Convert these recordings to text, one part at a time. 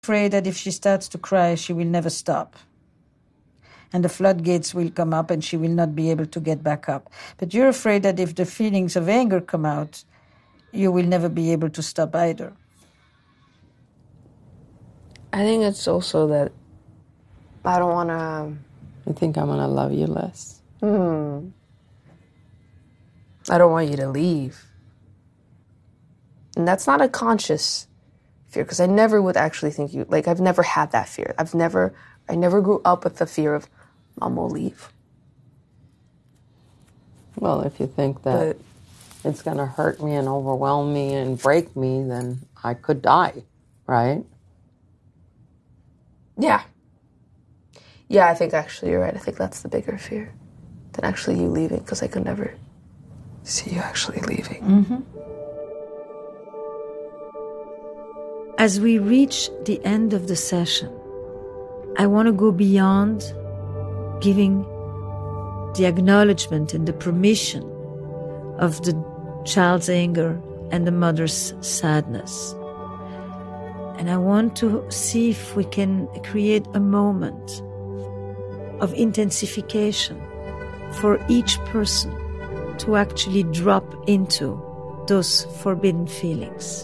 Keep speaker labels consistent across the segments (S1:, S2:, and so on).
S1: Afraid that if she starts to cry, she will never stop. And the floodgates will come up and she will not be able to get back up. But you're afraid that if the feelings of anger come out, you will never be able to stop either.
S2: I think it's also that I don't want to...
S3: I think I'm going to love you less.
S2: I don't want you to leave. And that's not a conscious fear, because I never would actually think you... Like, I've never had that fear. I never grew up with the fear of Mom will leave.
S3: Well, if you think that it's going to hurt me and overwhelm me and break me, then I could die, right?
S2: Yeah. Yeah, I think actually you're right. I think that's the bigger fear than actually you leaving, because I could never see you actually leaving.
S1: Mm-hmm. As we reach the end of the session, I want to go beyond giving the acknowledgement and the permission of the child's anger and the mother's sadness. And I want to see if we can create a moment of intensification for each person to actually drop into those forbidden feelings.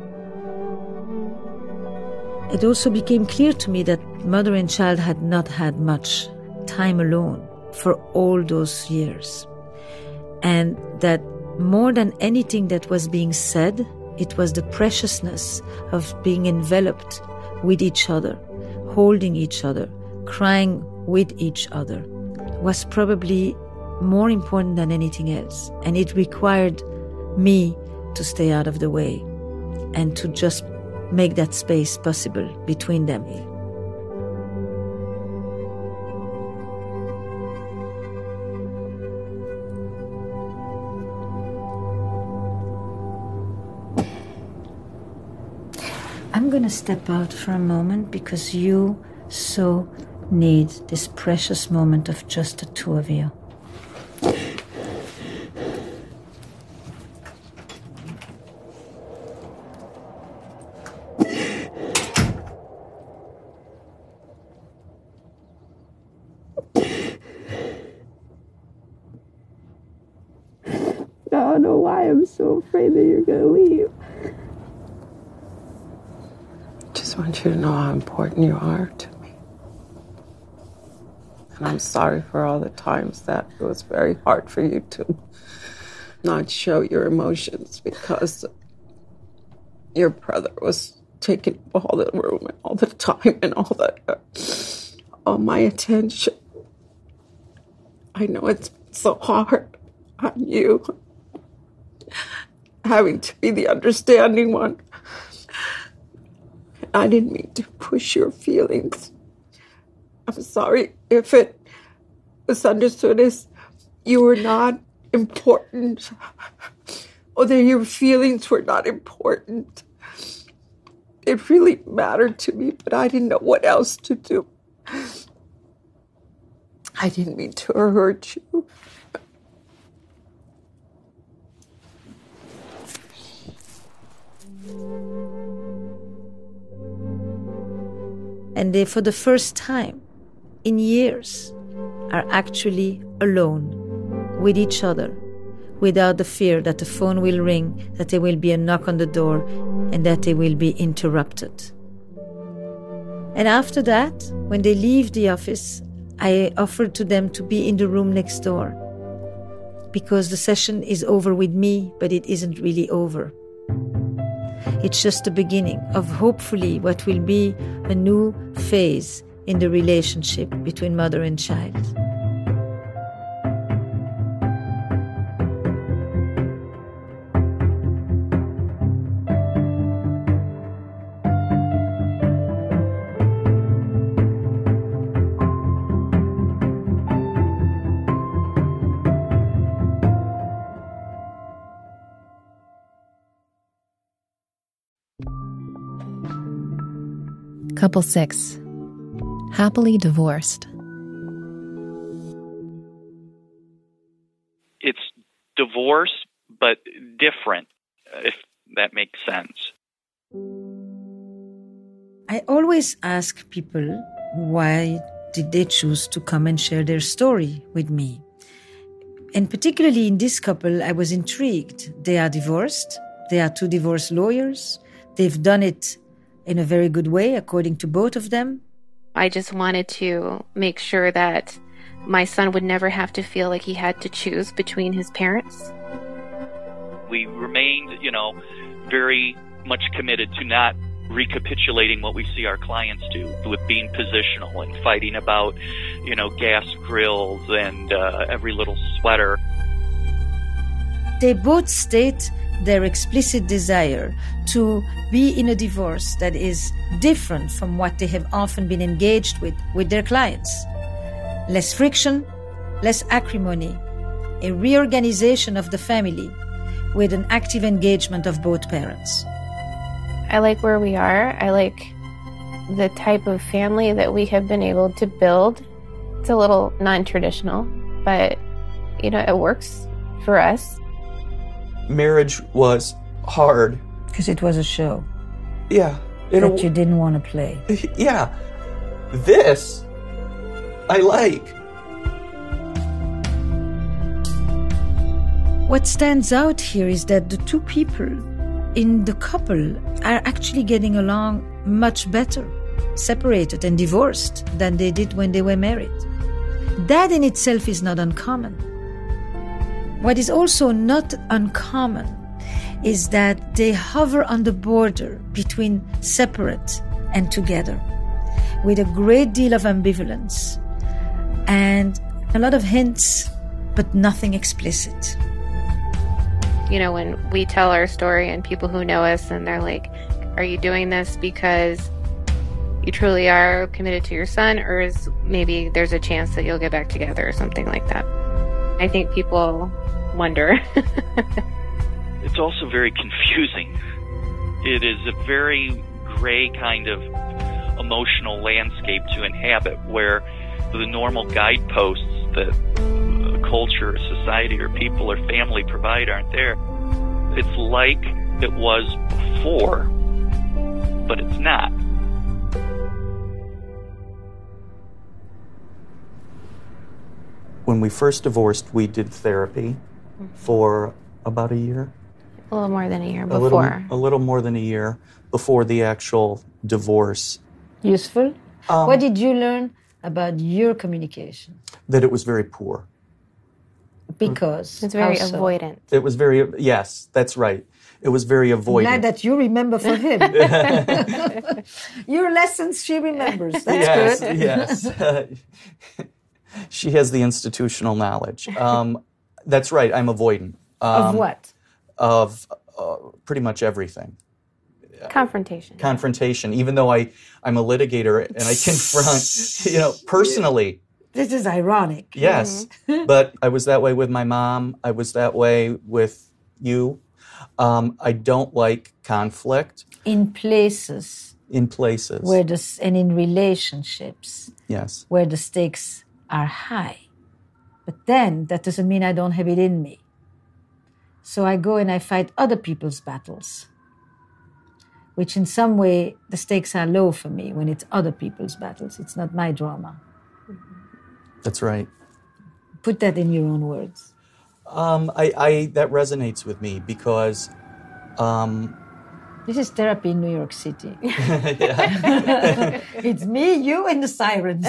S1: It also became clear to me that mother and child had not had much time alone for all those years. And that more than anything that was being said, it was the preciousness of being enveloped with each other, holding each other, crying with each other, was probably more important than anything else. And it required me to stay out of the way and to just make that space possible between them. I'm going to step out for a moment because you so need this precious moment of just the two of you.
S2: I don't know why I'm so afraid that you're going to leave.
S3: I just want you to know how important you are to me. And I'm sorry for all the times that it was very hard for you to not show your emotions because your brother was taking all the room and all the time and all my attention. I know it's so hard on you, having to be the understanding one. I didn't mean to push your feelings. I'm sorry if it was understood as you were not important or that your feelings were not important. It really mattered to me, but I didn't know what else to do. I didn't mean to hurt you.
S1: And they, for the first time in years, are actually alone with each other, without the fear that the phone will ring, that there will be a knock on the door, and that they will be interrupted. And after that, when they leave the office, I offered to them to be in the room next door, because the session is over with me, but it isn't really over. It's just the beginning of hopefully what will be a new phase in the relationship between mother and child.
S4: Couple 6. Happily divorced.
S5: It's divorce, but different, if that makes sense.
S1: I always ask people why did they choose to come and share their story with me. And particularly in this couple, I was intrigued. They are divorced. They are two divorce lawyers. They've done it in a very good way, according to both of them.
S6: I just wanted to make sure that my son would never have to feel like he had to choose between his parents.
S5: We remained, very much committed to not recapitulating what we see our clients do with being positional and fighting about, gas grills and every little sweater.
S1: They both state their explicit desire to be in a divorce that is different from what they have often been engaged with their clients. Less friction, less acrimony, a reorganization of the family with an active engagement of both parents.
S6: I like where we are. I like the type of family that we have been able to build. It's a little non-traditional, but, it works for us.
S7: Marriage was hard.
S1: Because it was a show.
S7: Yeah.
S1: That you didn't want to play.
S7: Yeah. This, I like.
S1: What stands out here is that the two people in the couple are actually getting along much better, separated and divorced, than they did when they were married. That in itself is not uncommon. What is also not uncommon is that they hover on the border between separate and together, with a great deal of ambivalence and a lot of hints, but nothing explicit.
S6: When we tell our story and people who know us and they're like, are you doing this because you truly are committed to your son, or is maybe there's a chance that you'll get back together or something like that? I think people wonder.
S5: It's also very confusing. It is a very gray kind of emotional landscape to inhabit, where the normal guideposts that culture, society, or people or family provide aren't there. It's like it was before, but it's not.
S7: When we first divorced, we did therapy for about a year.
S6: A little more than a year before.
S7: A little more than a year before the actual divorce.
S1: Useful? What did you learn about your communication?
S7: That it was very poor.
S1: Because
S6: it's very avoidant.
S7: It was yes, that's right. It was very avoidant.
S1: Glad that you remember for him. Your lessons she remembers. That's good.
S7: Yes. She has the institutional knowledge. That's right, I'm avoidant.
S1: Of what?
S7: Of pretty much everything. Confrontation. Even though I'm a litigator and I confront, personally.
S1: This is ironic.
S7: Yes, but I was that way with my mom. I was that way with you. I don't like conflict.
S1: In places.
S7: Where
S1: and in relationships.
S7: Yes.
S1: Where the stakes are high. But then that doesn't mean I don't have it in me. So I go and I fight other people's battles, which in some way the stakes are low for me when it's other people's battles. It's not my drama.
S7: That's right.
S1: Put that in your own words.
S7: That resonates with me because
S1: this is therapy in New York City. It's me, you, and the sirens.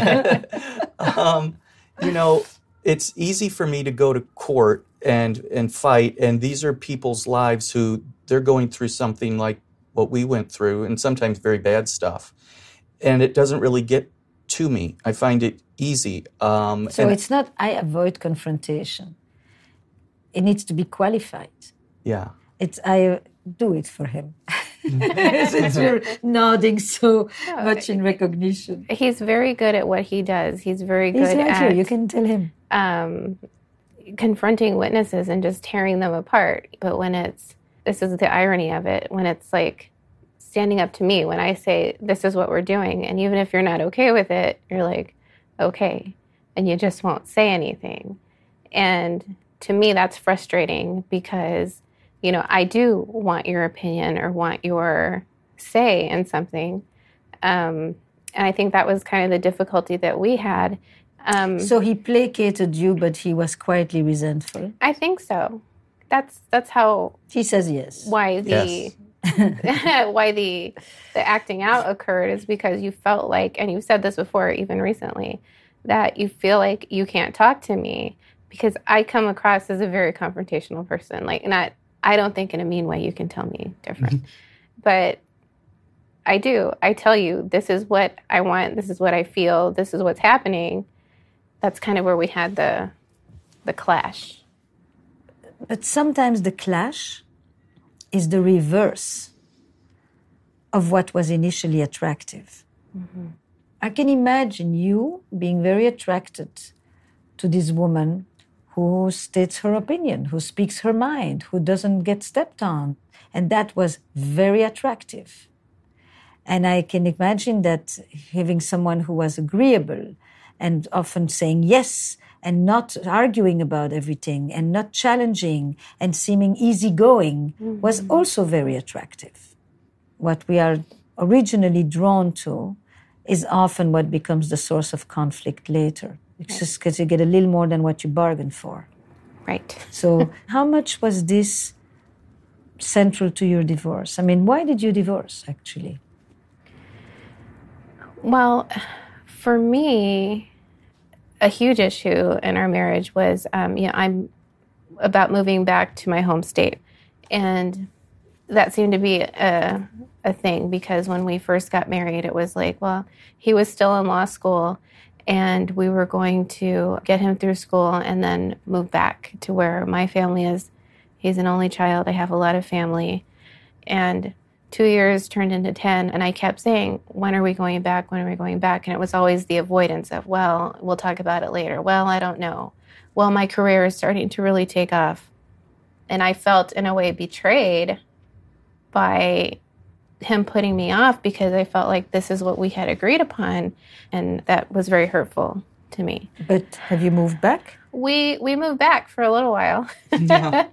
S7: It's easy for me to go to court and fight, and these are people's lives who they're going through something like what we went through, and sometimes very bad stuff, and it doesn't really get to me. I find it easy.
S1: It's not I avoid confrontation. It needs to be qualified.
S7: Yeah.
S1: It's I do it for him. Since you're nodding so much in recognition.
S6: He's very good at what he does. He's very good at...
S1: Here. You can tell him.
S6: Confronting witnesses and just tearing them apart. But when this is the irony of it, when it's like standing up to me, when I say, this is what we're doing, and even if you're not okay with it, you're like, okay, and you just won't say anything. And to me, that's frustrating because, I do want your opinion or want your say in something, And I think that was kind of the difficulty that we had.
S1: So he placated you, but he was quietly resentful.
S6: I think so. That's how
S1: he says yes.
S6: Why the why the acting out occurred is because you felt like, and you said this before even recently, that you feel like you can't talk to me because I come across as a very confrontational person. Like, not, I don't think in a mean way, you can tell me different. But I do. I tell you, this is what I want, this is what I feel, this is what's happening. That's kind of where we had the clash.
S1: But sometimes the clash is the reverse of what was initially attractive. Mm-hmm. I can imagine you being very attracted to this woman who states her opinion, who speaks her mind, who doesn't get stepped on. And that was very attractive. And I can imagine that having someone who was agreeable and often saying yes and not arguing about everything and not challenging and seeming easygoing was also very attractive. What we are originally drawn to is often what becomes the source of conflict later. It's just because you get a little more than what you bargained for.
S6: Right.
S1: So how much was this central to your divorce? I mean, why did you divorce, actually?
S6: Well, for me, a huge issue in our marriage was, I'm about moving back to my home state. And that seemed to be a thing because when we first got married, it was like, well, he was still in law school and we were going to get him through school and then move back to where my family is. He's an only child. I have a lot of family. And 2 years turned into 10, and I kept saying, when are we going back? When are we going back? And it was always the avoidance of, well, we'll talk about it later. Well, I don't know. Well, my career is starting to really take off. And I felt, in a way, betrayed by him putting me off because I felt like this is what we had agreed upon, and that was very hurtful to me.
S1: But have you moved back?
S6: We moved back for a little while.
S7: Yeah.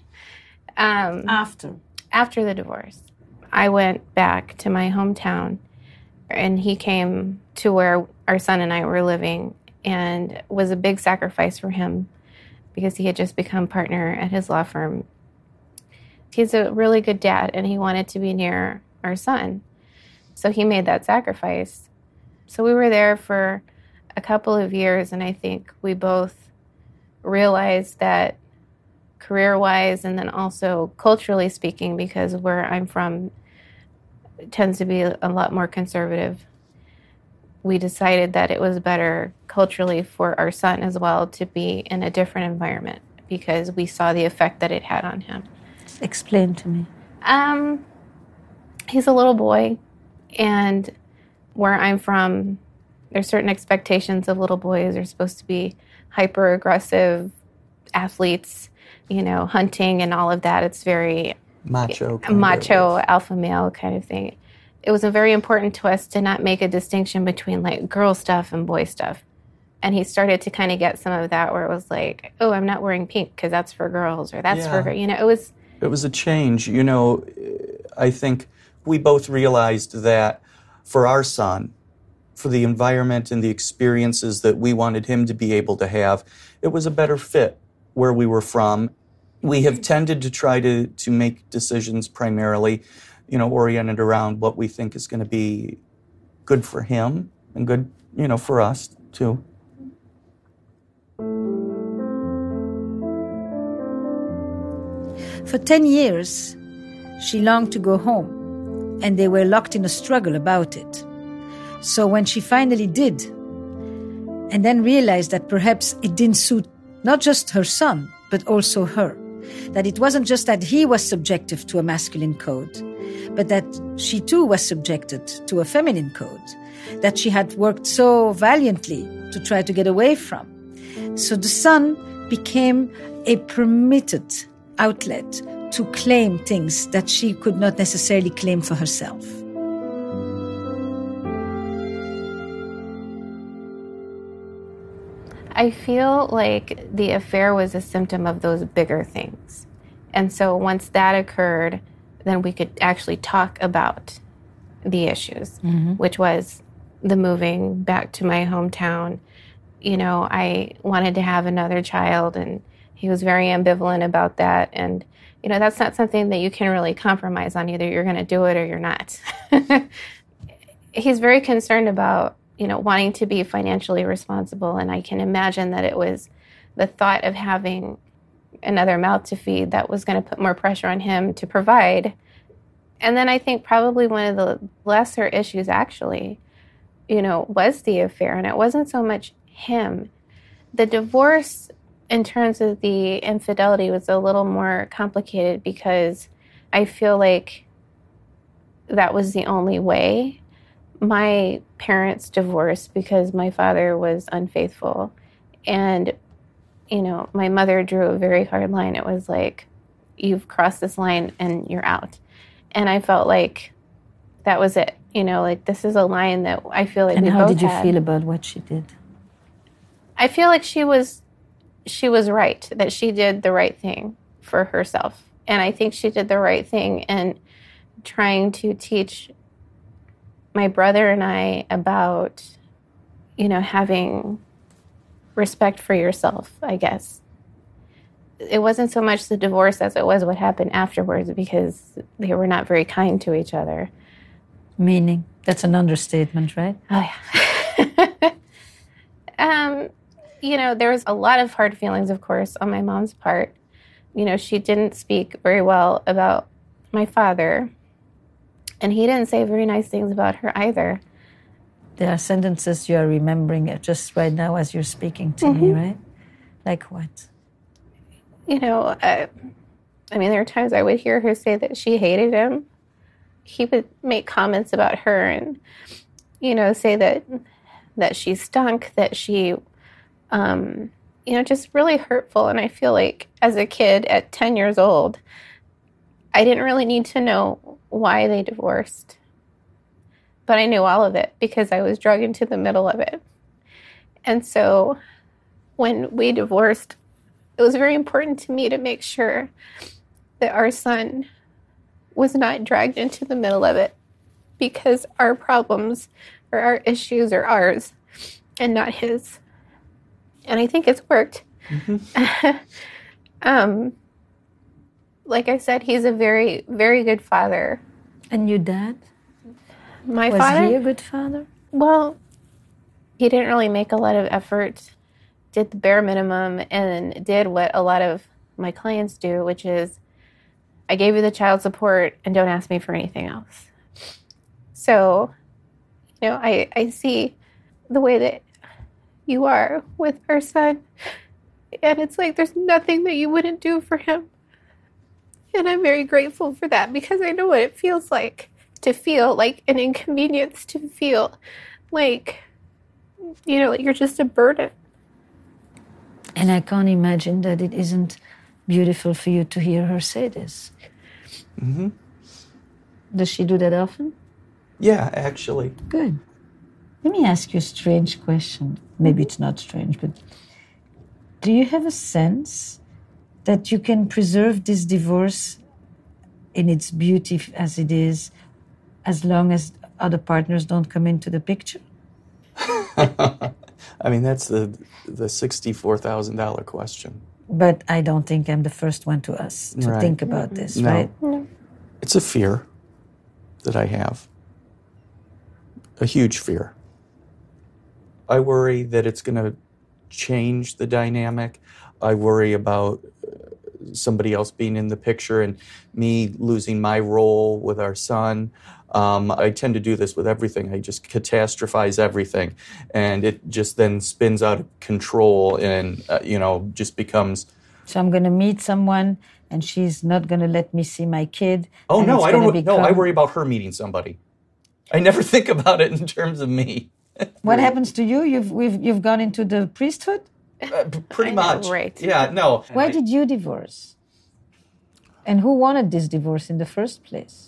S6: After the divorce. I went back to my hometown, and he came to where our son and I were living, and it was a big sacrifice for him because he had just become partner at his law firm. He's a really good dad, and he wanted to be near our son. So he made that sacrifice. So we were there for a couple of years, and I think we both realized that career-wise and then also culturally speaking, because where I'm from tends to be a lot more conservative, we decided that it was better culturally for our son as well to be in a different environment because we saw the effect that it had on him.
S1: Explain to me.
S6: He's a little boy, and where I'm from, there's certain expectations of little boys. They're supposed to be hyper-aggressive athletes, hunting and all of that. It's very
S7: macho,
S6: alpha male kind of thing. It was very important to us to not make a distinction between like girl stuff and boy stuff. And he started to kind of get some of that where it was like, oh, I'm not wearing pink because that's for girls or that's for, It
S7: was a change. I think we both realized that for our son, for the environment and the experiences that we wanted him to be able to have, it was a better fit where we were from. We have tended to try to make decisions primarily, oriented around what we think is going to be good for him and good, for us too.
S1: For 10 years, she longed to go home, and they were locked in a struggle about it. So when she finally did, and then realized that perhaps it didn't suit not just her son, but also her, that it wasn't just that he was subjective to a masculine code, but that she too was subjected to a feminine code, that she had worked so valiantly to try to get away from. So the son became a permitted outlet to claim things that she could not necessarily claim for herself.
S6: I feel like the affair was a symptom of those bigger things. And so once that occurred, then we could actually talk about the issues, which was the moving back to my hometown. You know, I wanted to have another child, and he was very ambivalent about that. And, you know, that's not something that you can really compromise on. Either you're going to do it or you're not. He's very concerned about, you know, wanting to be financially responsible. And I can imagine that it was the thought of having another mouth to feed that was going to put more pressure on him to provide. And then I think probably one of the lesser issues actually, you know, was the affair. And it wasn't so much him. The divorce in terms of the infidelity was a little more complicated because I feel like that was the only way. My parents divorced because my father was unfaithful. And, you know, my mother drew a very hard line. It was like, you've crossed this line and you're out. And I felt like that was it. You know, like, this is a line that I feel like we both had.
S1: And how did you feel about what she did?
S6: I feel like she was right, that she did the right thing for herself. And I think she did the right thing in trying to teach my brother and I about, you know, having respect for yourself, I guess. It wasn't so much the divorce as it was what happened afterwards, because they were not very kind to each other.
S1: Meaning? That's an understatement, right?
S6: Oh, yeah. You know, there was a lot of hard feelings, of course, on my mom's part. You know, she didn't speak very well about my father, and he didn't say very nice things about her either.
S1: There are sentences you are remembering just right now as you're speaking to me, right? Like what?
S6: You know, I mean, there are times I would hear her say that she hated him. He would make comments about her and, you know, say that she stunk, that she, you know, just really hurtful. And I feel like as a kid at 10 years old, I didn't really need to know why they divorced. But I knew all of it because I was dragged into the middle of it. And so when we divorced, it was very important to me to make sure that our son was not dragged into the middle of it, because our problems or our issues are ours and not his. And I think it's worked. Like I said, he's a very, very good father.
S1: And your dad?
S6: My father?
S1: Was he a good father?
S6: Well, he didn't really make a lot of effort, did the bare minimum, and did what a lot of my clients do, which is, I gave you the child support and don't ask me for anything else. So, you know, I see the way that you are with our son, and it's like there's nothing that you wouldn't do for him. And I'm very grateful for that, because I know what it feels like to feel like an inconvenience, to feel like, you know, like you're just a burden.
S1: And I can't imagine that it isn't beautiful for you to hear her say this. Does she do that often?
S7: Yeah, actually.
S1: Good. Let me ask you a strange question. Maybe it's not strange, but do you have a sense that you can preserve this divorce in its beauty as it is, as long as other partners don't come into the picture?
S7: I mean, that's the $64,000 question.
S1: But I don't think I'm the first one to think about this, right?
S6: No.
S7: It's a fear that I have. A huge fear. I worry that it's going to change the dynamic. I worry about somebody else being in the picture and me losing my role with our son. I tend to do this with everything. I just catastrophize everything. And it just then spins out of control and, you know, just becomes...
S1: So I'm going to meet someone and she's not going to let me see my kid.
S7: Oh, no, I don't. No, I worry about her meeting somebody. I never think about it in terms of me.
S1: What happens to you? You've gone into the priesthood?
S7: Pretty much.
S6: Right.
S7: Yeah, no.
S1: Why did you divorce? And who wanted this divorce in the first place?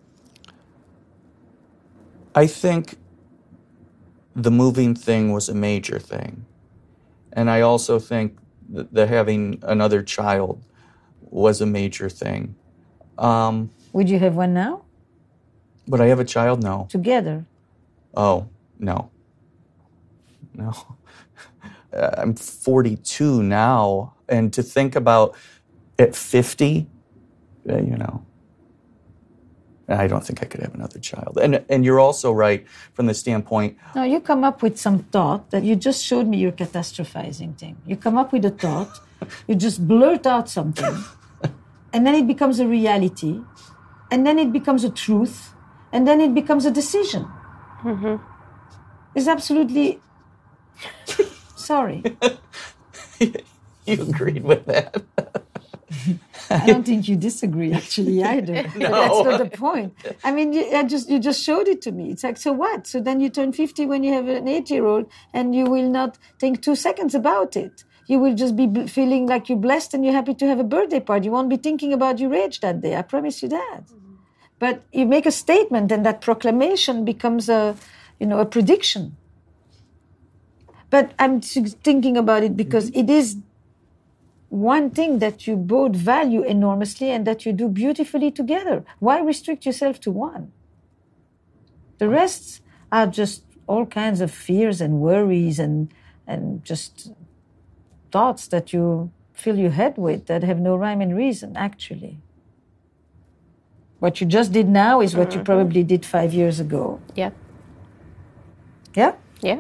S7: I think the moving thing was a major thing. And I also think that the having another child was a major thing.
S1: Would you have one now?
S7: But I have a child? No.
S1: Together.
S7: Oh, no. No. I'm 42 now, and to think about at 50, I don't think I could have another child. And you're also right from the standpoint.
S1: No, you come up with some thought that you just showed me your catastrophizing thing. You come up with a thought, you just blurt out something, and then it becomes a reality, and then it becomes a truth, and then it becomes a decision.
S6: Mm-hmm.
S1: It's absolutely... Sorry.
S7: You agreed with that.
S1: I don't think you disagree, actually, either.
S7: No.
S1: But that's not the point. I mean, you just showed it to me. It's like, so what? So then you turn 50 when you have an 8-year-old, and you will not think 2 seconds about it. You will just be feeling like you're blessed and you're happy to have a birthday party. You won't be thinking about your age that day. I promise you that. But you make a statement, and that proclamation becomes a prediction. But I'm thinking about it because it is one thing that you both value enormously and that you do beautifully together. Why restrict yourself to one? The rest are just all kinds of fears and worries and just thoughts that you fill your head with that have no rhyme and reason, actually. What you just did now is what you probably did 5 years ago.
S6: Yeah.
S1: Yeah?
S6: Yeah.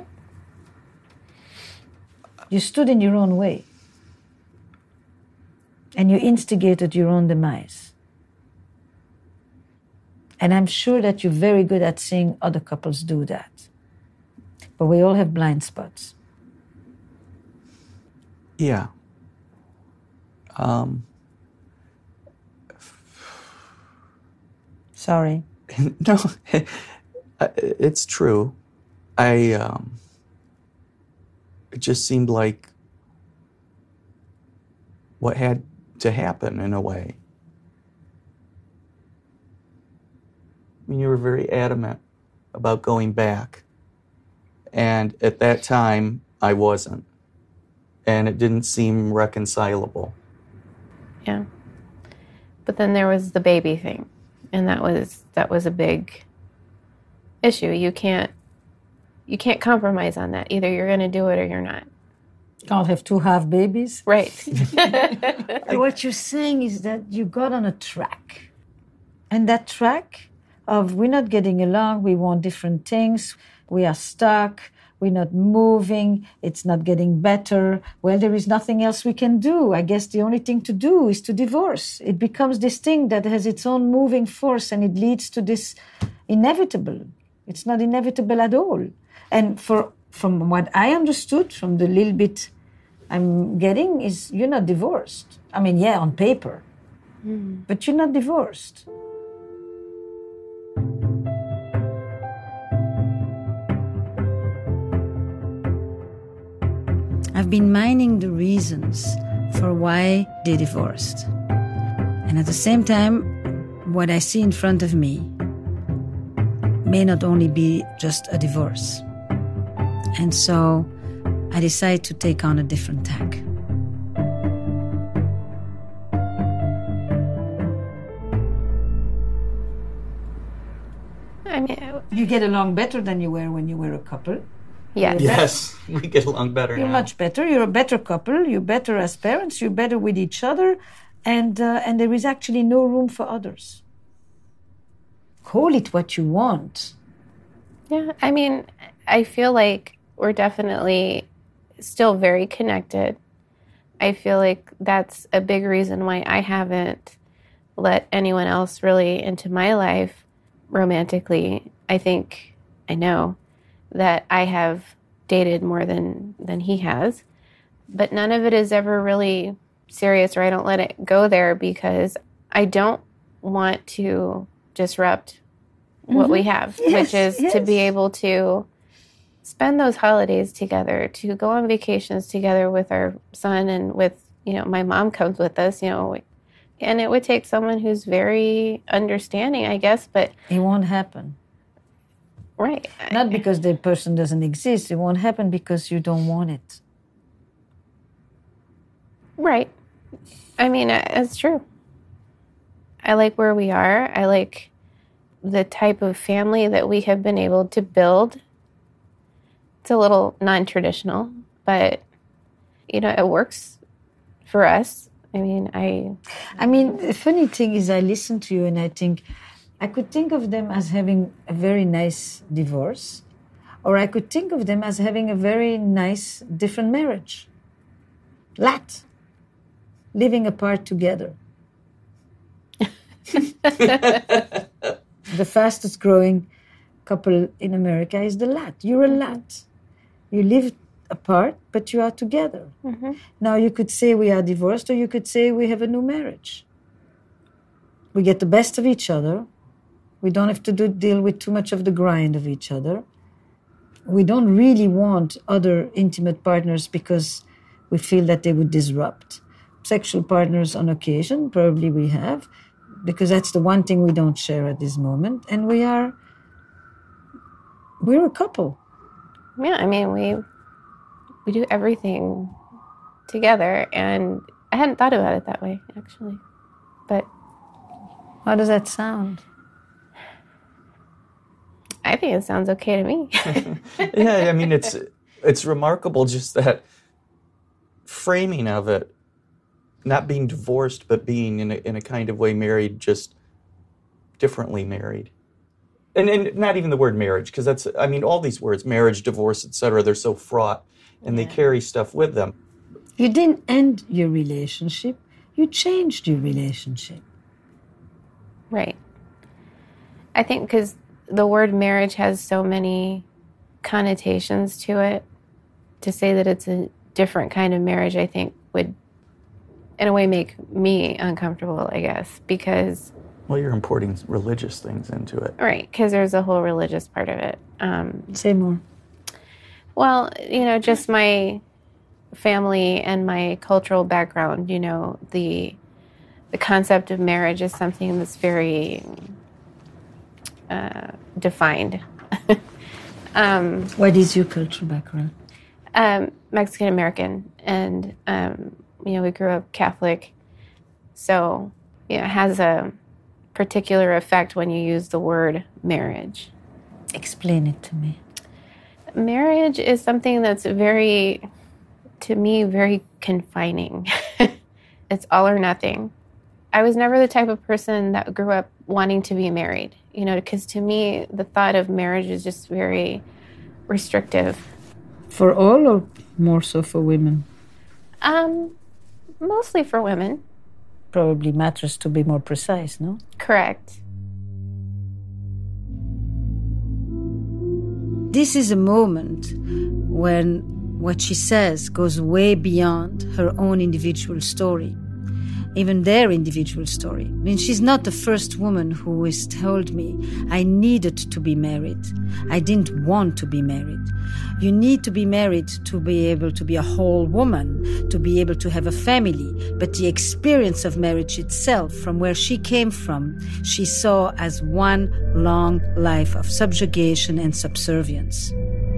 S1: You stood in your own way. And you instigated your own demise. And I'm sure that you're very good at seeing other couples do that. But we all have blind spots.
S7: Yeah.
S1: Sorry.
S7: No, it's true. It just seemed like what had to happen in a way. I mean, you were very adamant about going back. And at that time, I wasn't. And it didn't seem reconcilable.
S6: Yeah. But then there was the baby thing. And that was a big issue. You can't compromise on that. Either you're going to do it or you're not.
S1: Can't have 2 half babies.
S6: Right.
S1: What you're saying is that you got on a track. And that track of we're not getting along, we want different things, we are stuck, we're not moving, it's not getting better. Well, there is nothing else we can do. I guess the only thing to do is to divorce. It becomes this thing that has its own moving force, and it leads to this inevitable. It's not inevitable at all. And from what I understood, from the little bit I'm getting, is you're not divorced. I mean, yeah, on paper. But you're not divorced. I've been mining the reasons for why they divorced. And at the same time, what I see in front of me may not only be just a divorce. And so I decided to take on a different tack.
S6: I mean,
S1: You get along better than you were when you were a couple.
S6: yes.
S7: Yes, we get along better
S1: You're
S7: now.
S1: much better. You're a better couple. You're better as parents. You're better with each other. And there is actually no room for others. Call it what you want.
S6: Yeah. I mean, I feel like we're definitely still very connected. I feel like that's a big reason why I haven't let anyone else really into my life romantically. I know that I have dated more than he has, but none of it is ever really serious, or I don't let it go there because I don't want to disrupt what we have, which is to be able to spend those holidays together, to go on vacations together with our son, and with, my mom comes with us, and it would take someone who's very understanding, I guess, but
S1: It won't happen.
S6: right.
S1: Not because the person doesn't exist. It won't happen because you don't want it.
S6: Right. I mean, it's true. I like where we are. I like the type of family that we have been able to build. It's a little non-traditional, but, you know, it works for us. I mean,
S1: the funny thing is I listen to you and I think, I could think of them as having a very nice divorce, or I could think of them as having a very nice different marriage. Living apart together. The fastest growing couple in America is the Lat. You're a Lat. You live apart, but you are together. Mm-hmm. Now you could say we are divorced, or you could say we have a new marriage. We get the best of each other. We don't have to deal with too much of the grind of each other. We don't really want other intimate partners because we feel that they would disrupt. Sexual partners on occasion, probably we have, because that's the one thing we don't share at this moment. And we're a couple.
S6: Yeah, I mean, we do everything together, and I hadn't thought about it that way, actually. But
S1: how does that sound?
S6: I think it sounds okay to me.
S7: Yeah, I mean, it's remarkable just that framing of it, not being divorced, but being in a kind of way married, just differently married. And not even the word marriage, because that's, I mean, all these words, marriage, divorce, etc., they're so fraught, and they carry stuff with them.
S1: You didn't end your relationship, you changed your relationship.
S6: Right. I think because the word marriage has so many connotations to it, to say that it's a different kind of marriage, I think, would, in a way, make me uncomfortable, I guess, because...
S7: Well, you're importing religious things into it.
S6: Right, because there's a whole religious part of it.
S1: Say more.
S6: Well, you know, just my family and my cultural background, you know, the concept of marriage is something that's very defined.
S1: What is your cultural background?
S6: Mexican-American, and, you know, we grew up Catholic, so, you know, it has a particular effect when you use the word marriage.
S1: Explain it to me.
S6: Marriage is something that's very, to me, very confining. It's all or nothing. I was never the type of person that grew up wanting to be married, you know, because to me, the thought of marriage is just very restrictive.
S1: For all, or more so for women?
S6: Mostly for women.
S1: Probably matters to be more precise, no?
S6: Correct.
S1: This is a moment when what she says goes way beyond her own individual story, even their individual story. I mean, she's not the first woman who has told me, I needed to be married. I didn't want to be married. You need to be married to be able to be a whole woman, to be able to have a family. But the experience of marriage itself, from where she came from, she saw as one long life of subjugation and subservience.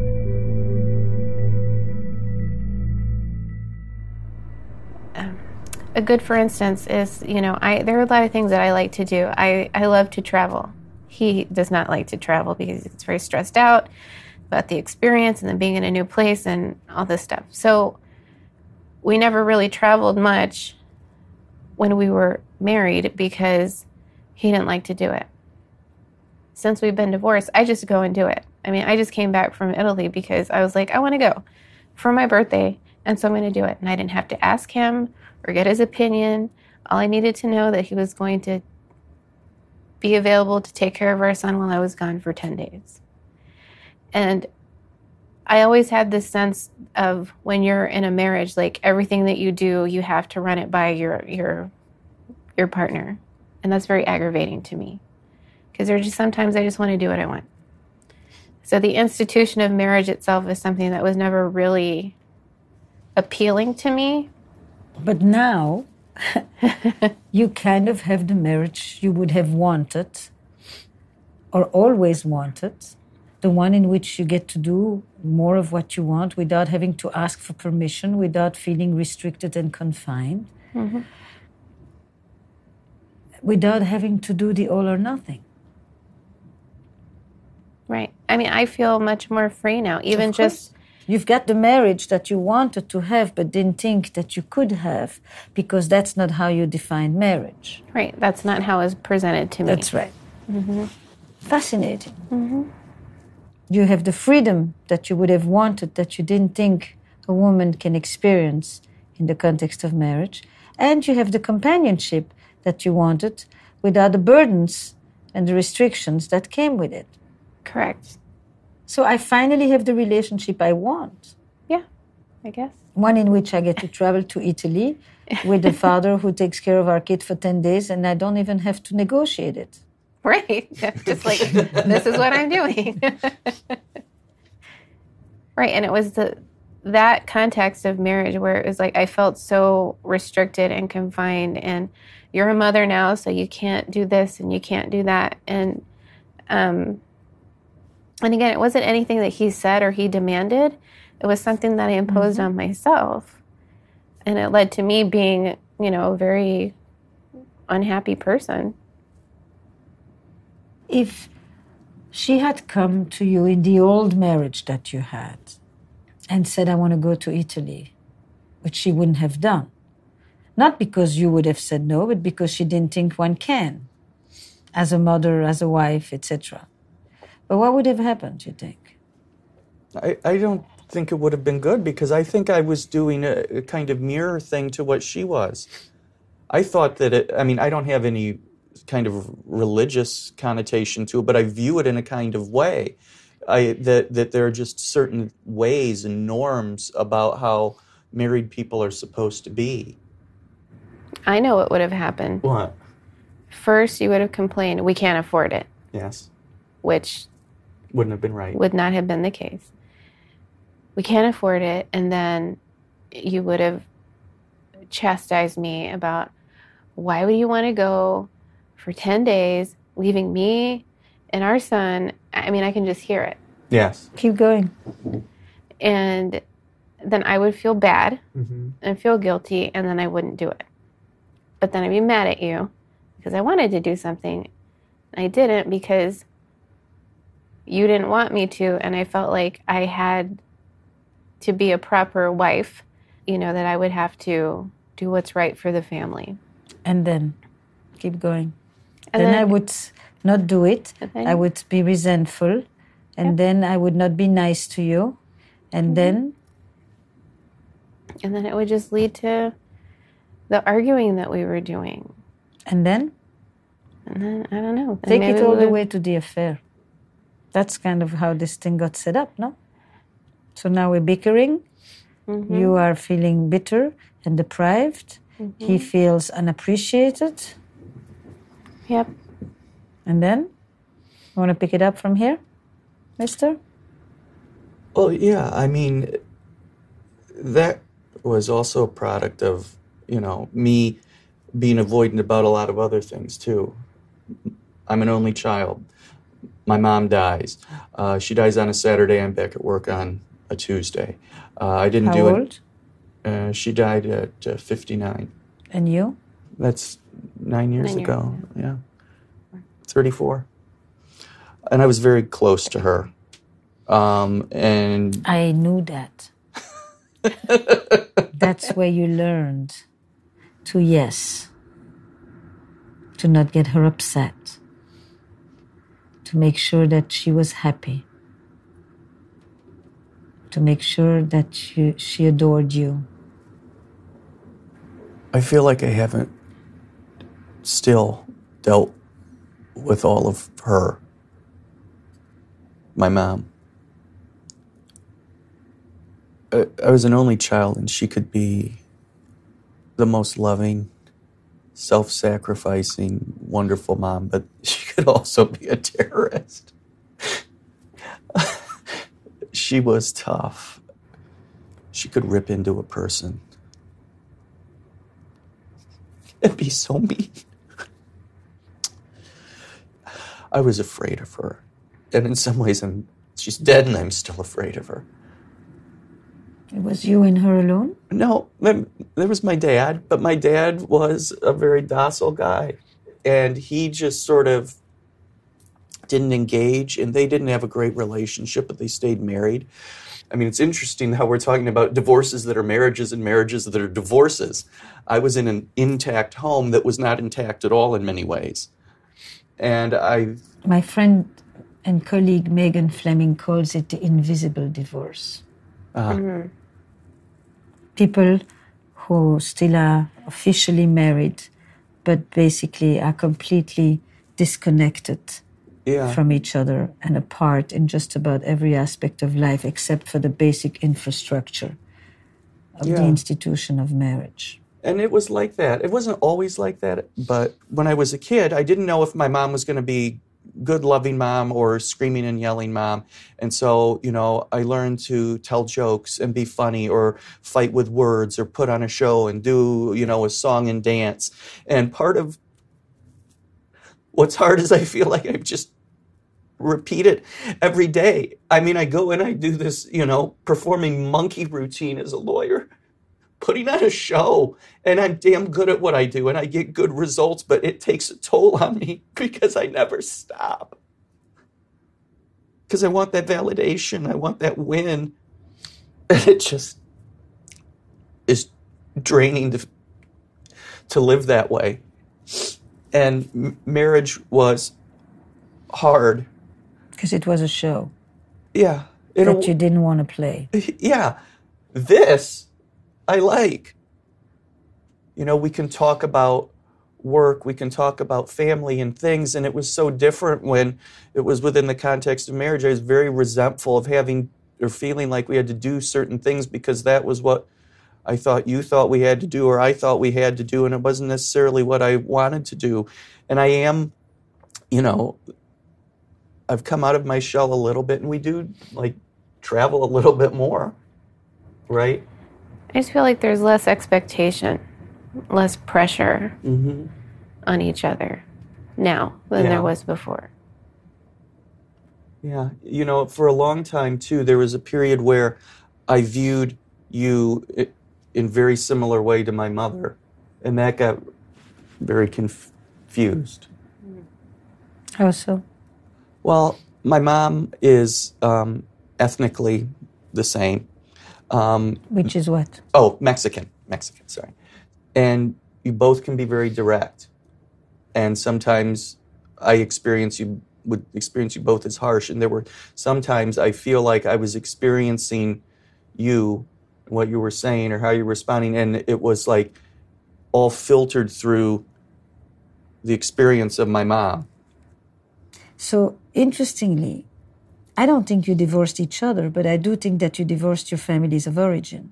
S6: A good, for instance, is, you know, there are a lot of things that I like to do. I love to travel. He does not like to travel because he's very stressed out about the experience and then being in a new place and all this stuff. So we never really traveled much when we were married because he didn't like to do it. Since we've been divorced, I just go and do it. I mean, I just came back from Italy because I was like, I want to go for my birthday, and so I'm going to do it. And I didn't have to ask him or get his opinion. All I needed to know that he was going to be available to take care of our son while I was gone for 10 days. And I always had this sense of when you're in a marriage, like everything that you do, you have to run it by your partner. And that's very aggravating to me because there's just sometimes I just want to do what I want. So the institution of marriage itself is something that was never really appealing to me.
S1: But now you kind of have the marriage you would have wanted or always wanted, the one in which you get to do more of what you want without having to ask for permission, without feeling restricted and confined, without having to do the all or nothing.
S6: Right. I mean, I feel much more free now, even
S1: Of course.
S6: just...
S1: You've got the marriage that you wanted to have but didn't think that you could have, because that's not how you defined marriage.
S6: Right. That's not how it was presented to me.
S1: That's right. Fascinating. You have the freedom that you would have wanted, that you didn't think a woman can experience in the context of marriage. And you have the companionship that you wanted without the burdens and the restrictions that came with it.
S6: Correct.
S1: So I finally have the relationship I want.
S6: Yeah, I guess.
S1: One in which I get to travel to Italy with a father who takes care of our kid for 10 days, and I don't even have to negotiate it.
S6: Right. Just like, this is what I'm doing. Right. And it was that context of marriage where it was like I felt so restricted and confined, and you're a mother now, so you can't do this and you can't do that. And again, it wasn't anything that he said or he demanded. It was something that I imposed on myself. And it led to me being, a very unhappy person.
S1: If she had come to you in the old marriage that you had and said, I want to go to Italy, which she wouldn't have done, not because you would have said no, but because she didn't think one can, as a mother, as a wife, etc. But what would have happened, you think?
S7: I don't think it would have been good, because I think I was doing a kind of mirror thing to what she was. I thought that I don't have any kind of religious connotation to it, but I view it in a kind of way. That there are just certain ways and norms about how married people are supposed to be.
S6: I know what would have happened.
S7: What?
S6: First, you would have complained, we can't afford it.
S7: Yes.
S6: Which
S7: wouldn't have been right.
S6: Would not have been the case. We can't afford it. And then you would have chastised me about, why would you want to go for 10 days, leaving me and our son? I mean, I can just hear it.
S7: Yes.
S1: Keep going.
S6: And then I would feel bad and feel guilty, and then I wouldn't do it. But then I'd be mad at you because I wanted to do something. I didn't because you didn't want me to, and I felt like I had to be a proper wife, that I would have to do what's right for the family.
S1: And then, keep going.
S6: And
S1: then
S6: then
S1: I would not do it.
S6: then-
S1: I would be resentful. And then I would not be nice to you. And then?
S6: And then it would just lead to the arguing that we were doing.
S1: And then?
S6: And then, I don't know.
S1: Take
S6: maybe
S1: it all
S6: we
S1: the
S6: would-
S1: way to the affair. That's kind of how this thing got set up, no? So now we're bickering. You are feeling bitter and deprived. He feels unappreciated.
S6: Yep.
S1: And then? You want to pick it up from here, mister?
S7: Well, yeah, that was also a product of, me being avoidant about a lot of other things, too. I'm an only child. My mom dies. She dies on a Saturday. I'm back at work on a Tuesday. I didn't
S1: How
S7: do
S1: old?
S7: it. She died at 59.
S1: And you?
S7: That's 9 years
S6: 9 years
S7: ago. Yeah. 34. And I was very close to her. And
S1: I knew that. That's where you learned to yes, to not get her upset, to make sure that she was happy, to make sure that she adored you.
S7: I feel like I haven't still dealt with all of her, my mom. I was an only child, and she could be the most loving, self-sacrificing, wonderful mom, but she could also be a terrorist. She was tough. She could rip into a person and be so mean. I was afraid of her. And in some ways, she's dead and I'm still afraid of her.
S1: It was you and her alone?
S7: No, there was my dad, but my dad was a very docile guy. And he just sort of didn't engage, and they didn't have a great relationship, but they stayed married. I mean, it's interesting how we're talking about divorces that are marriages and marriages that are divorces. I was in an intact home that was not intact at all in many ways. And
S1: My friend and colleague Megan Fleming calls it the invisible divorce. People who still are officially married, but basically are completely disconnected from each other and apart in just about every aspect of life except for the basic infrastructure of the institution of marriage.
S7: And it was like that. It wasn't always like that, but when I was a kid, I didn't know if my mom was going to be good, loving mom or screaming and yelling mom. And so, I learned to tell jokes and be funny or fight with words or put on a show and do, a song and dance. And part of what's hard is I feel like I've just repeat it every day. I mean, I go and I do this, performing monkey routine as a lawyer, putting on a show, and I'm damn good at what I do, and I get good results, but it takes a toll on me because I never stop. Because I want that validation, I want that win, and it just is draining to live that way. And marriage was hard.
S1: Because it was a show.
S7: Yeah.
S1: That you didn't want to play.
S7: Yeah. This, I like. We can talk about work, we can talk about family and things, and it was so different when it was within the context of marriage. I was very resentful of having or feeling like we had to do certain things because that was what I thought you thought we had to do or I thought we had to do, and it wasn't necessarily what I wanted to do. And I am, I've come out of my shell a little bit, and we do travel a little bit more, right?
S6: I just feel like there's less expectation, less pressure on each other now than there was before.
S7: Yeah. For a long time, too, there was a period where I viewed you in very similar way to my mother, and that got very confused.
S1: How so?
S7: Well, my mom is ethnically the same.
S1: Which is what?
S7: Oh, Mexican, sorry. And you both can be very direct. And sometimes I would experience you both as harsh. And there were sometimes I feel like I was experiencing you, what you were saying or how you were responding, and it was like all filtered through the experience of my mom.
S1: So, interestingly, I don't think you divorced each other, but I do think that you divorced your families of origin.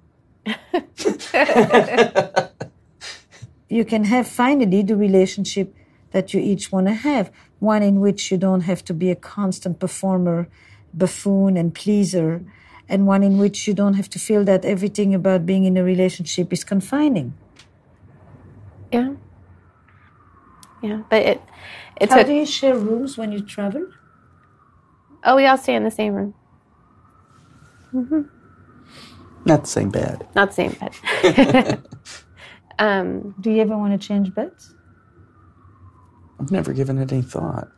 S1: You can have finally the relationship that you each want to have, one in which you don't have to be a constant performer, buffoon and pleaser, and one in which you don't have to feel that everything about being in a relationship is confining.
S6: Yeah. Yeah, but
S1: How do you share rooms when you travel?
S6: Oh, we all stay in the same room. Mm-hmm.
S7: Not the same bed.
S6: Not the same bed.
S1: Do you ever want to change beds?
S7: I've never given it any thought.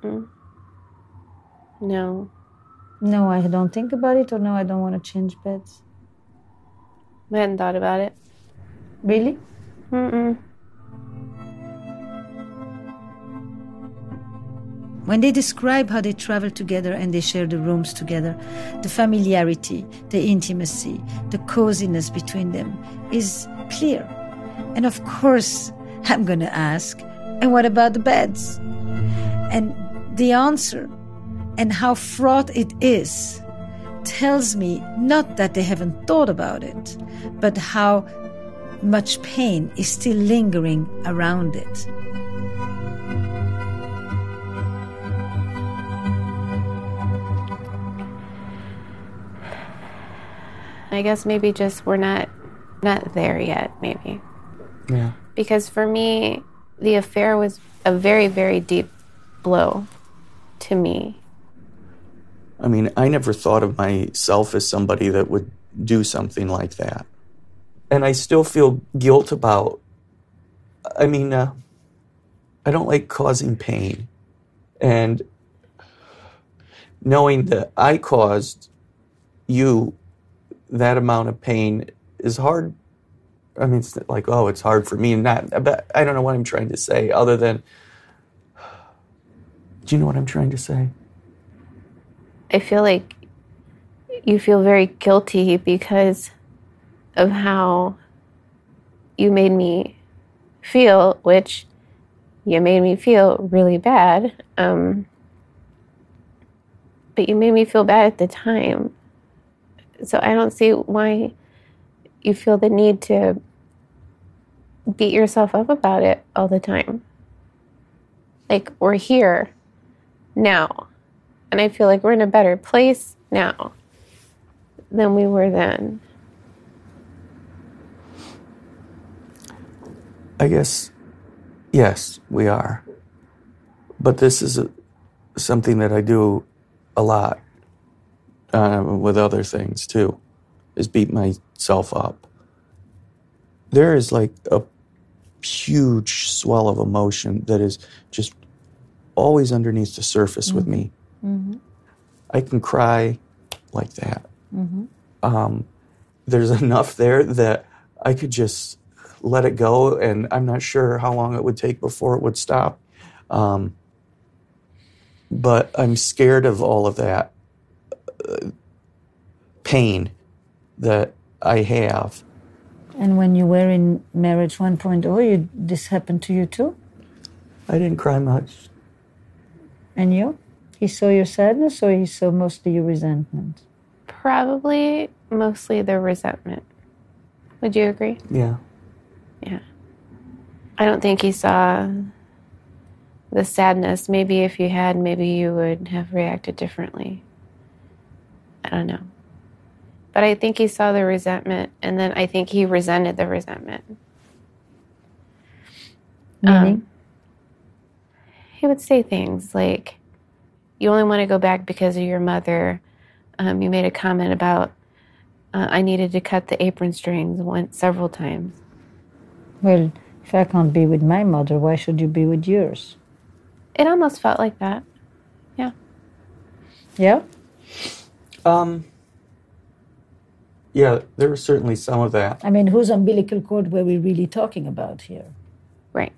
S6: No.
S1: No, I don't think about it, or no, I don't want to change beds.
S6: I hadn't thought about it.
S1: Really? When they describe how they travel together and they share the rooms together, the familiarity, the intimacy, the coziness between them is clear. And of course, I'm going to ask, and what about the beds? And the answer, and how fraught it is, tells me not that they haven't thought about it, but how much pain is still lingering around it.
S6: I guess maybe just we're not there yet, maybe.
S7: Yeah.
S6: Because for me, the affair was a very, very deep blow to me.
S7: I mean, I never thought of myself as somebody that would do something like that. And I still feel guilt about, I don't like causing pain. And knowing that I caused you that amount of pain is hard. I mean, it's like, oh, it's hard for me. But I don't know what I'm trying to say other than, do you know what I'm trying to say?
S6: I feel like you feel very guilty because of how you made me feel, which you made me feel really bad. But you made me feel bad at the time. So I don't see why you feel the need to beat yourself up about it all the time. Like, we're here now. And I feel like we're in a better place now than we were then.
S7: I guess, yes, we are. But this is something that I do a lot with other things, too, is beat myself up. There is like a huge swell of emotion that is just always underneath the surface with me. Mm-hmm. I can cry like that. Mm-hmm. There's enough there that I could just let it go, and I'm not sure how long it would take before it would stop. But I'm scared of all of that pain that I have.
S1: And when you were in Marriage 1.0, this happened to you too?
S7: I didn't cry much.
S1: And you? He saw your sadness, or he saw mostly your resentment?
S6: Probably mostly the resentment. Would you agree?
S7: Yeah.
S6: Yeah. I don't think he saw the sadness. Maybe if you had, maybe you would have reacted differently. I don't know. But I think he saw the resentment, and then I think he resented the resentment.
S1: Meaning?
S6: He would say things like, you only want to go back because of your mother. You made a comment about, I needed to cut the apron strings several times.
S1: Well, if I can't be with my mother, why should you be with yours?
S6: It almost felt like that. Yeah.
S1: Yeah?
S7: Yeah, there was certainly some of that.
S1: I mean, whose umbilical cord were we really talking about here?
S6: Right.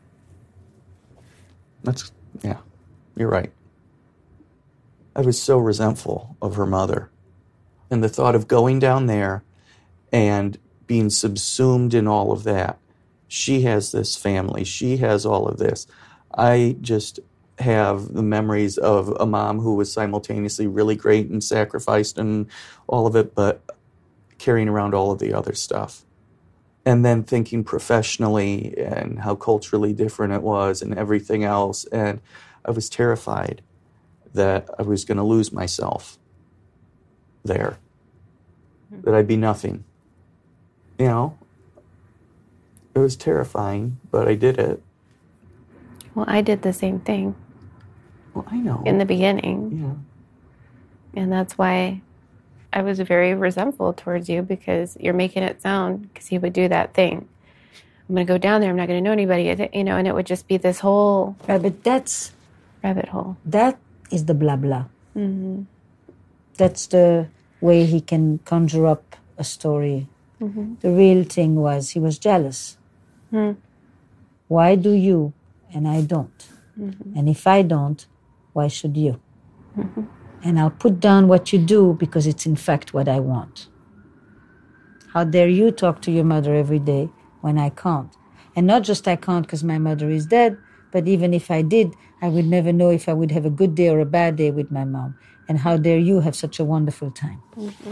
S7: Yeah, you're right. I was so resentful of her mother. And the thought of going down there and being subsumed in all of that. She has this family. She has all of this. I just have the memories of a mom who was simultaneously really great and sacrificed and all of it, but carrying around all of the other stuff. And then thinking professionally and how culturally different it was and everything else. And I was terrified that I was going to lose myself there, that I'd be nothing. You know, it was terrifying, but I did it.
S6: Well, I did the same thing.
S7: Well, I know.
S6: In the beginning.
S7: Yeah.
S6: And that's why I was very resentful towards you, because you're making it sound, because he would do that thing. I'm going to go down there, I'm not going to know anybody, you know, and it would just be this whole
S1: But that's
S6: rabbit hole.
S1: That is the blah blah.
S6: Mm-hmm.
S1: That's the way he can conjure up a story. Mm-hmm. The real thing was he was jealous. Mm-hmm. Why do you and I don't? Mm-hmm. And if I don't, why should you? Mm-hmm. And I'll put down what you do because it's in fact what I want. How dare you talk to your mother every day when I can't? And not just I can't because my mother is dead, but even if I did, I would never know if I would have a good day or a bad day with my mom. And how dare you have such a wonderful time? Mm-hmm.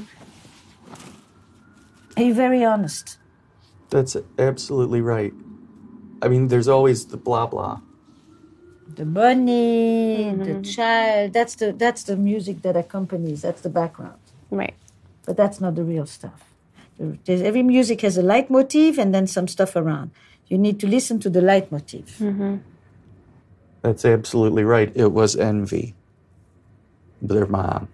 S1: Are you very honest?
S7: That's absolutely right. I mean, there's always the blah blah.
S1: The bunny, the child, that's the music that accompanies, that's the background.
S6: Right.
S1: But that's not the real stuff. Every music has a leitmotif and then some stuff around. You need to listen to the leitmotif. Mm-hmm.
S7: That's absolutely right. It was envy. Their mom.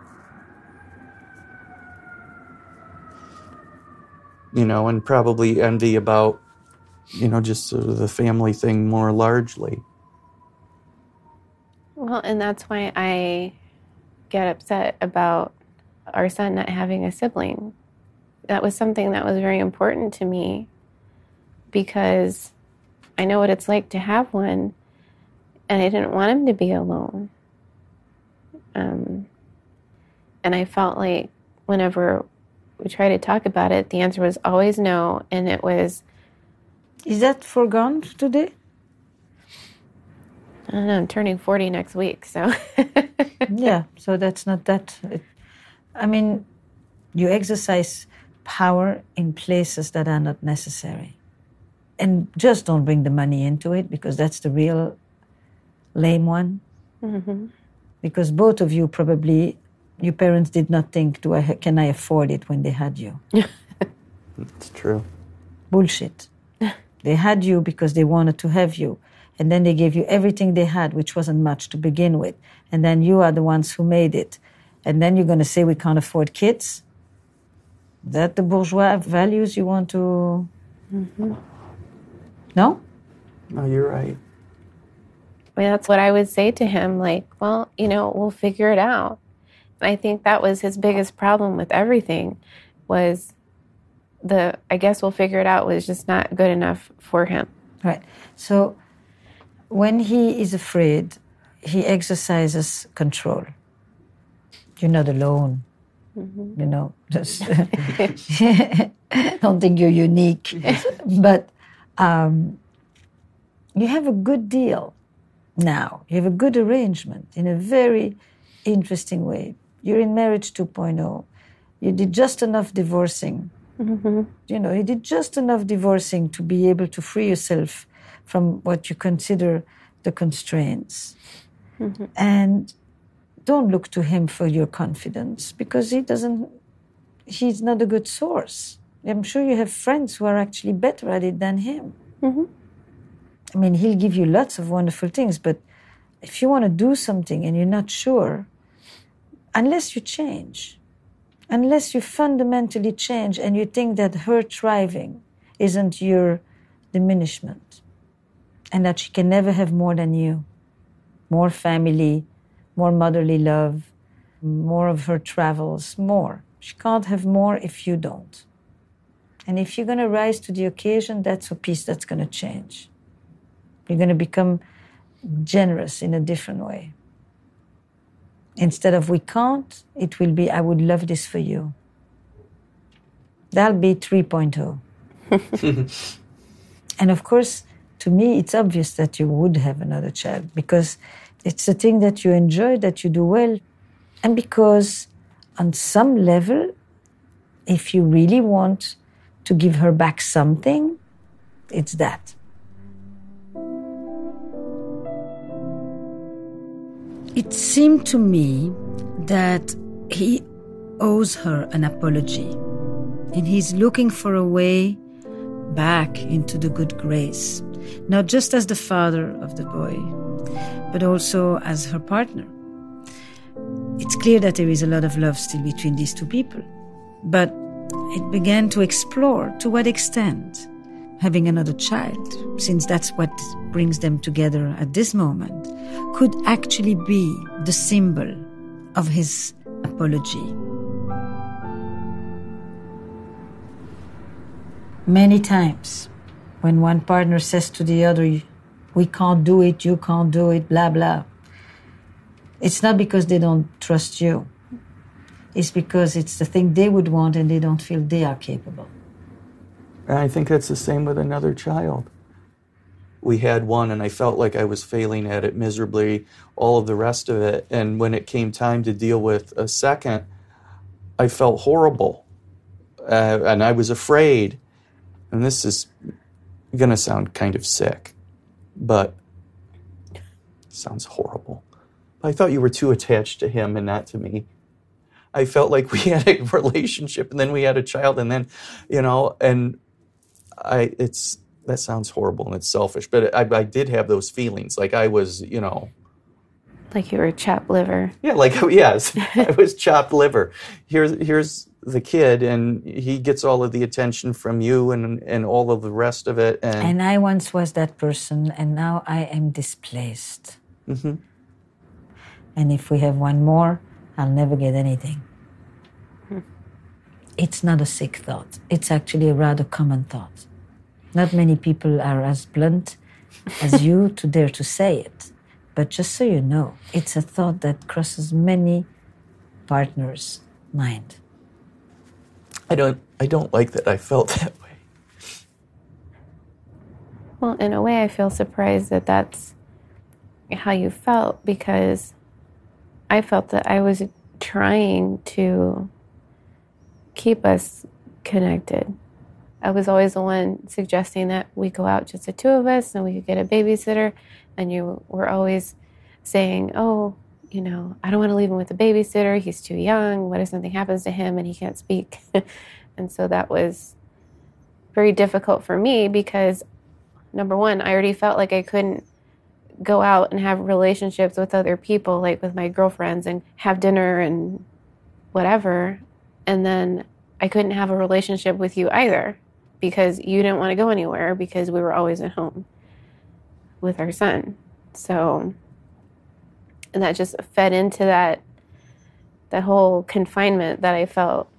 S7: You know, and probably envy about, you know, just sort of the family thing more largely.
S6: Well, and that's why I get upset about our son not having a sibling. That was something that was very important to me because I know what it's like to have one, and I didn't want him to be alone. And I felt like whenever we tried to talk about it, the answer was always no, and it was...
S1: Is that foregone today?
S6: I don't know, I'm turning 40 next week, so...
S1: Yeah, so that's not that... you exercise power in places that are not necessary. And just don't bring the money into it, because that's the real lame one.
S6: Mm-hmm.
S1: Because both of you probably, your parents did not think, can I afford it when they had you?
S7: It's true.
S1: Bullshit. They had you because they wanted to have you. And then they gave you everything they had, which wasn't much to begin with. And then you are the ones who made it. And then you're going to say we can't afford kids? Is that the bourgeois values you want to...
S6: Mm-hmm.
S1: No?
S7: No, you're right.
S6: I mean, that's what I would say to him, like, well, we'll figure it out. I think that was his biggest problem with everything, was I guess we'll figure it out was just not good enough for him.
S1: Right. So when he is afraid, he exercises control. You're not alone.
S6: Mm-hmm.
S1: Just don't think you're unique. But you have a good deal now. You have a good arrangement in a very interesting way. You're in marriage 2.0. You did just enough divorcing.
S6: Mm-hmm.
S1: You did just enough divorcing to be able to free yourself from what you consider the constraints.
S6: Mm-hmm.
S1: And don't look to him for your confidence, because he's not a good source. I'm sure you have friends who are actually better at it than him.
S6: Mm-hmm.
S1: He'll give you lots of wonderful things, but if you want to do something and you're not sure, unless you change, unless you fundamentally change and you think that her thriving isn't your diminishment, and that she can never have more than you, more family, more motherly love, more of her travels, more. She can't have more if you don't. And if you're going to rise to the occasion, that's a piece that's going to change. You're going to become generous in a different way. Instead of we can't, it will be I would love this for you. That'll be 3.0. And of course, to me, it's obvious that you would have another child, because it's a thing that you enjoy, that you do well. And because on some level, if you really want to give her back something, it's that. It seemed to me that he owes her an apology, and he's looking for a way back into the good grace, not just as the father of the boy, but also as her partner. It's clear that there is a lot of love still between these two people, but it began to explore to what extent having another child, since that's what brings them together at this moment, could actually be the symbol of his apology. Many times, when one partner says to the other, we can't do it, you can't do it, blah, blah, it's not because they don't trust you. It's because it's the thing they would want and they don't feel they are capable.
S7: And I think that's the same with another child. We had one, and I felt like I was failing at it miserably, all of the rest of it. And when it came time to deal with a second, I felt horrible. And I was afraid. And this is going to sound kind of sick, but it sounds horrible. I thought you were too attached to him and not to me. I felt like we had a relationship, and then we had a child, and then, and that sounds horrible and it's selfish, but I did have those feelings, like I was,
S6: Like you were chopped liver.
S7: Yeah, yes, I was chopped liver. Here's the kid, and he gets all of the attention from you and all of the rest of it.
S1: And I once was that person, and now I am displaced.
S7: Mm-hmm.
S1: And if we have one more, I'll never get anything. It's not a sick thought. It's actually a rather common thought. Not many people are as blunt as you to dare to say it. But just so you know, it's a thought that crosses many partners' mind.
S7: I don't like that I felt that way.
S6: Well, in a way, I feel surprised that that's how you felt, because I felt that I was trying to keep us connected. I was always the one suggesting that we go out, just the two of us, and we could get a babysitter. And you were always saying, oh, you know, I don't want to leave him with a babysitter. He's too young. What if something happens to him and he can't speak? And so that was very difficult for me because, number one, I already felt like I couldn't go out and have relationships with other people, like with my girlfriends, and have dinner and whatever. And then I couldn't have a relationship with you either because you didn't want to go anywhere because we were always at home with our son. So, and that just fed into that whole confinement that I felt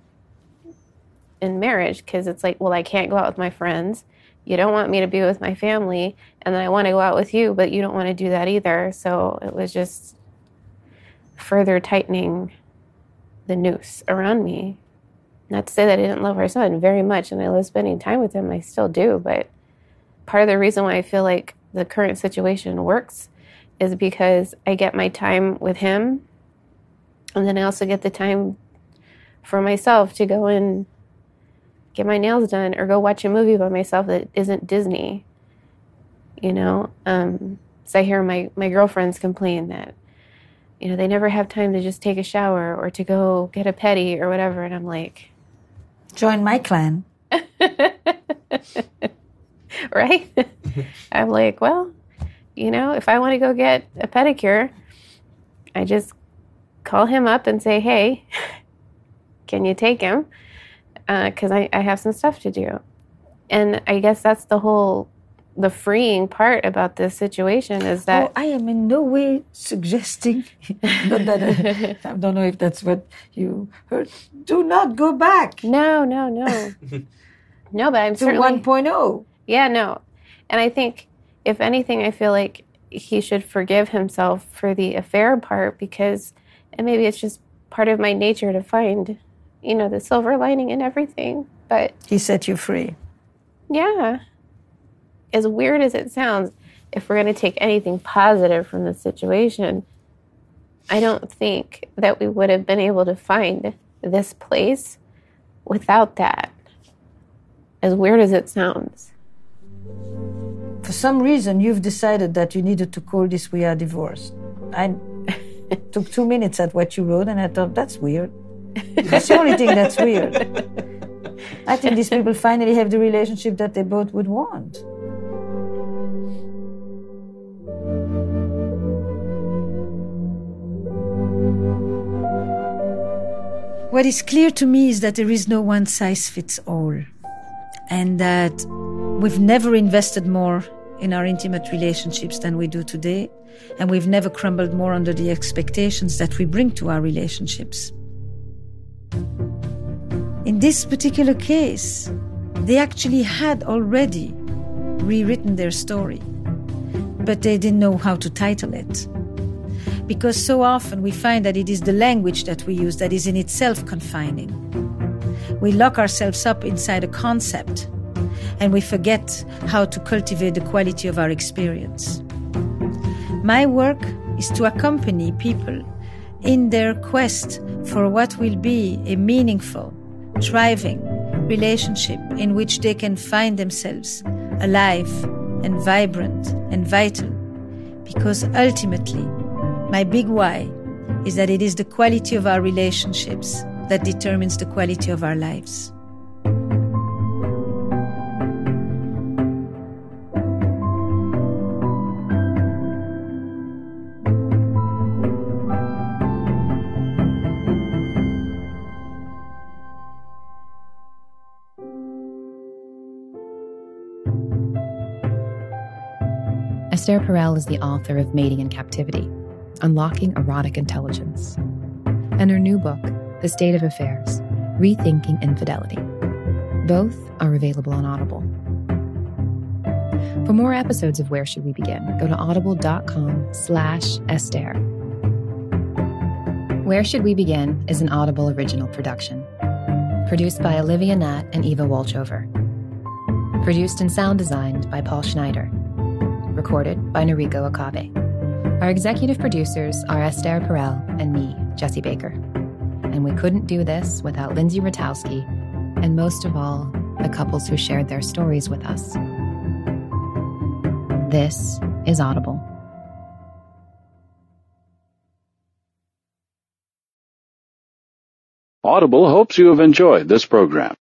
S6: in marriage, because it's like, well, I can't go out with my friends. You don't want me to be with my family, and then I want to go out with you, but you don't want to do that either. So it was just further tightening the noose around me. Not to say that I didn't love our son very much, and I love spending time with him. I still do, but part of the reason why I feel like the current situation works is because I get my time with him, and then I also get the time for myself to go and get my nails done or go watch a movie by myself that isn't Disney, you know? So I hear my girlfriends complain that, you know, they never have time to just take a shower or to go get a pedi or whatever, and I'm like...
S1: Join my clan.
S6: Right? I'm like, well, you know, if I want to go get a pedicure, I just call him up and say, hey, can you take him? Because I have some stuff to do. And I guess that's the freeing part about this situation is that...
S1: I am in no way suggesting, not that I don't know if that's what you heard, do not go back.
S6: No. No, but I'm
S1: to
S6: certainly...
S1: 1.0.
S6: Yeah, no. And I think, if anything, I feel like he should forgive himself for the affair part because, and maybe it's just part of my nature to find, you know, the silver lining in everything. But
S1: he set you free.
S6: Yeah. As weird as it sounds, if we're going to take anything positive from the situation, I don't think that we would have been able to find this place without that. As weird as it sounds.
S1: For some reason, you've decided that you needed to call this "We Are Divorced." I took 2 minutes at what you wrote, and I thought, that's weird. That's the only thing that's weird. I think these people finally have the relationship that they both would want. What is clear to me is that there is no one-size-fits-all, and that we've never invested more in our intimate relationships than we do today, and we've never crumbled more under the expectations that we bring to our relationships. In this particular case, they actually had already rewritten their story, but they didn't know how to title it. Because so often we find that it is the language that we use that is in itself confining. We lock ourselves up inside a concept, and we forget how to cultivate the quality of our experience. My work is to accompany people in their quest for what will be a meaningful, thriving relationship in which they can find themselves alive and vibrant and vital. Because ultimately, my big why is that it is the quality of our relationships that determines the quality of our lives.
S4: Esther Perel is the author of Mating in Captivity, Unlocking Erotic Intelligence. and her new book, The State of Affairs, Rethinking Infidelity. Both are available on Audible. For more episodes of Where Should We Begin, go to audible.com/Esther. Where Should We Begin is an Audible original production. Produced by Olivia Nat and Eva Wolchover. Produced and sound designed by Paul Schneider. Recorded by Noriko Okabe. Our executive producers are Esther Perel and me, Jesse Baker. And we couldn't do this without Lindsay Ratowski, and most of all, the couples who shared their stories with us. This is Audible.
S8: Audible hopes you have enjoyed this program.